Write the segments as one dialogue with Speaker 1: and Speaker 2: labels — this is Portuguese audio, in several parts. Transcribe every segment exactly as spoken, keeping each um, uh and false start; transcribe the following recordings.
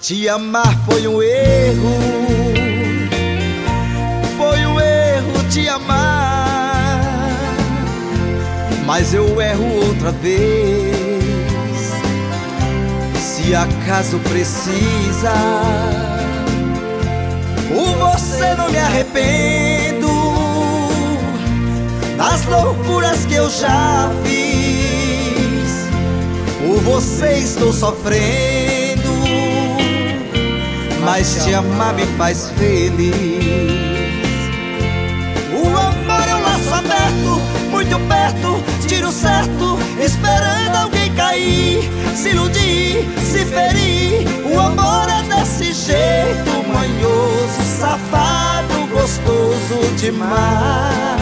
Speaker 1: Te amar foi um erro, foi um erro te amar, mas eu erro outra vez, se acaso precisa. Por você não me arrependo das loucuras que eu já fiz, por você estou sofrendo, mas te amar me faz feliz. O amor é um laço aberto, muito perto, tiro certo, esperando alguém cair, se iludir, se ferir. O amor é desse jeito, manhoso, safado, gostoso demais.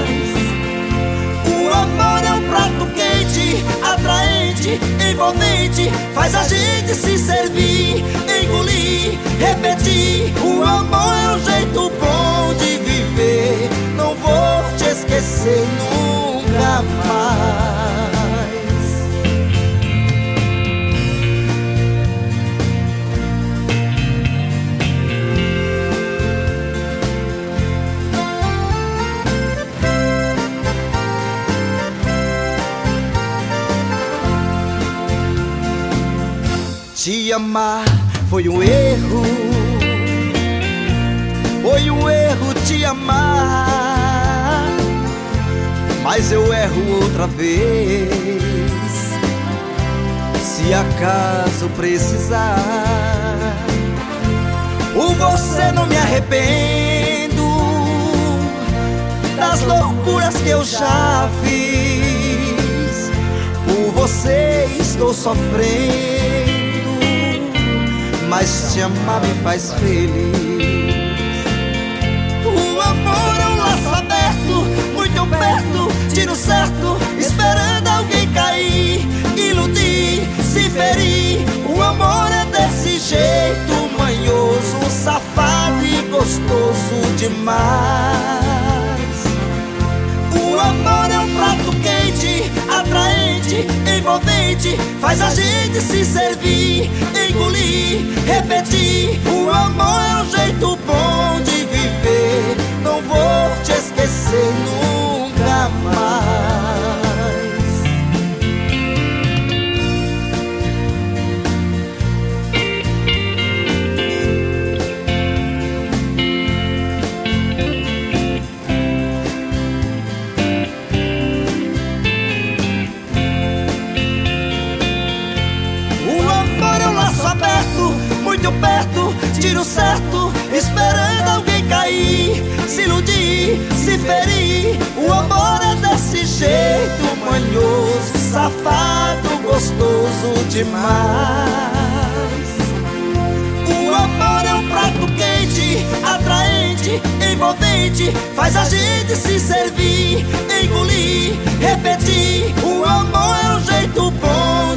Speaker 1: O amor é um prato quente, atraente, envolvente, faz a gente se servir, engolir, repetir. O amor é um jeito bom de viver, não vou te esquecer nunca mais. Te amar foi um erro, foi um erro te amar, mas eu erro outra vez, se acaso precisar. Por você não me arrependo das loucuras que eu já fiz, por você estou sofrendo, mas te amar me faz feliz. O amor é um laço aberto, muito perto, tiro certo, esperando alguém cair, iludir, se ferir. O amor é desse jeito, manhoso, safado e gostoso demais. O amor é um prato quente, atraente, envolvente, faz a gente se servir, engolir, repetir. O amor é um jeito bom de viver, não vou te esquecer nunca mais. Muito perto, tiro certo, esperando alguém cair, se iludir, se ferir. O amor é desse jeito, manhoso, safado, gostoso demais. O amor é um prato quente, atraente, envolvente, faz a gente se servir, engolir, repetir. O amor é um jeito bom